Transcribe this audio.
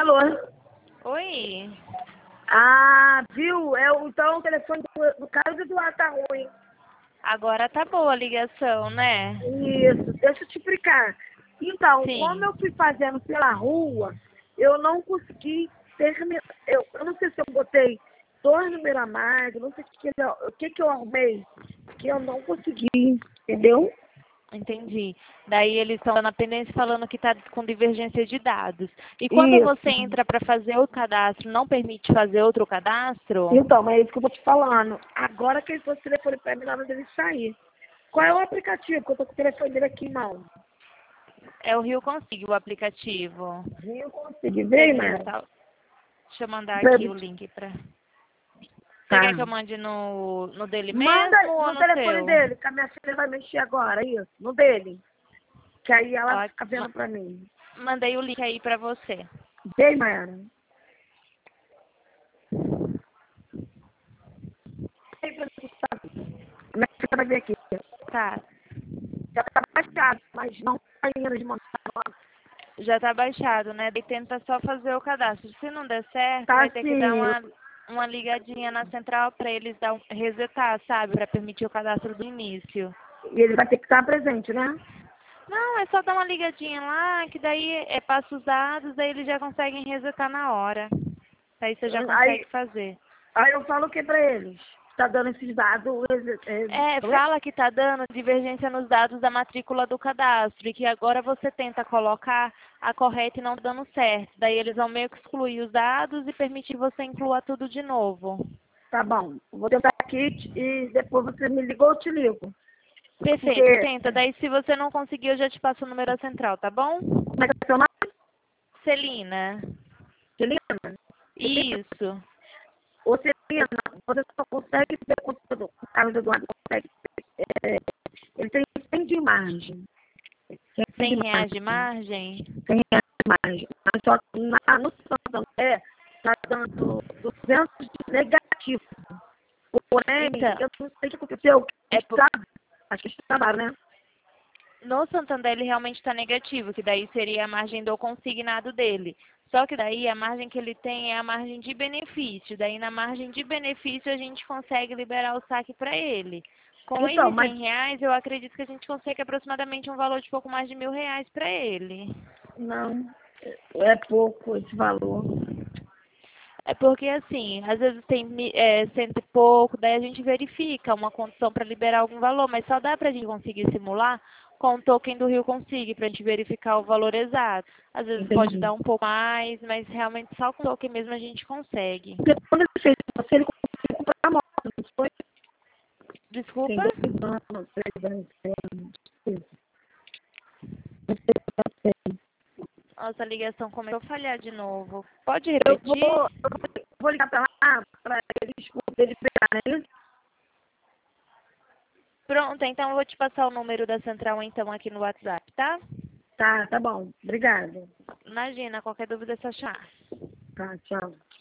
Alô? Oi. Ah, viu? Então o telefone do Carlos Eduardo tá ruim. Agora tá boa a ligação, né? Isso, deixa eu te explicar. Então, como Sim. eu fui fazendo pela rua, eu não consegui terminar. Eu não sei se eu botei 2 números a mais, eu não sei o que eu arrumei, que eu não consegui, entendeu? Entendi. Daí eles estão na pendência falando que tá com divergência de dados. E quando você Isso. entra para fazer o cadastro, não permite fazer outro cadastro? Então, mas é isso que eu tô te falando. Agora que ele fosse o telefone pra mim, na hora dele sair. Qual é o aplicativo? Porque eu tô com o telefone dele aqui em mão. É o Rio Consigo, o aplicativo. Eu consegui ver, Beleza. né? Deixa eu mandar aqui o link pra... Você Tá. quer que eu mande no dele Manda mesmo ou no no telefone seu? dele, que a minha filha vai mexer agora, isso, no dele. Que aí ela Ó, fica vendo pra mim. mandei o link aí pra você. Bem, Mayara. Minha filha vai ver aqui. Tá. Já tá baixado, mas não tá indo de montar agora. Já tá baixado, né? Daí tenta só fazer o cadastro. Se não der certo, Tá vai ter que dar assim, uma ligadinha na central para eles dar resetar, sabe? Para permitir o cadastro do início. e ele vai ter que estar presente, né? Não, é só dar uma ligadinha lá, que daí passa os dados, daí eles já conseguem resetar na hora. Aí você já consegue Aí, fazer. aí eu falo o que pra eles? Tá dando esses dados. Fala que tá dando divergência nos dados da matrícula do cadastro e que agora você tenta colocar a correta e não tá dando certo. Daí eles vão meio que excluir os dados e permitir que você inclua tudo de novo. Tá bom, vou tentar aqui e depois você me ligou, eu te ligo. Perfeito, Porque, tenta. Daí se você não conseguir, eu já te passo o número da central, tá bom? como é que é o seu nome? Celina. Celina? Isso. Ô, Celina, você só consegue ver o Carlos Eduardo consegue. É, ele tem 100 de margem. 100 de R$ 100 de margem. margem? 100 reais de margem. Mas só que no Santander está dando 200 de negativo. Porém, Então, eu não sei o que aconteceu. é por... Acho que eles trabalham, né? No Santander ele realmente está negativo, que daí seria a margem do consignado dele. Só que daí a margem que ele tem é a margem de benefício. Daí na margem de benefício a gente consegue liberar o saque para ele. Com Então, esses mas R$ 100 eu acredito que a gente consegue aproximadamente um valor de pouco mais de R$ 1.000 para ele. não, é pouco esse valor. É porque assim, às vezes tem cento e pouco, daí a gente verifica uma condição para liberar algum valor, mas só dá para a gente conseguir simular com o token do Rio Consigo, para a gente verificar o valor exato. Às vezes pode Entendi. dar um pouco mais, mas realmente só com o token mesmo a gente consegue. Porque quando ele fez você, ele conseguiu comprar a moto, não foi? Tem Desculpa? 2 anos, 3 anos, 4 anos. Não sei o que tá sendo. Nossa, a ligação começou a falhar de novo. Pode Eu repetir? vou ligar pra lá pra eles pegarem, né? Pronto, então eu vou te passar o número da central então aqui no WhatsApp, tá? Tá bom. Obrigada. Imagina, qualquer dúvida é só chamar. Tá, tchau.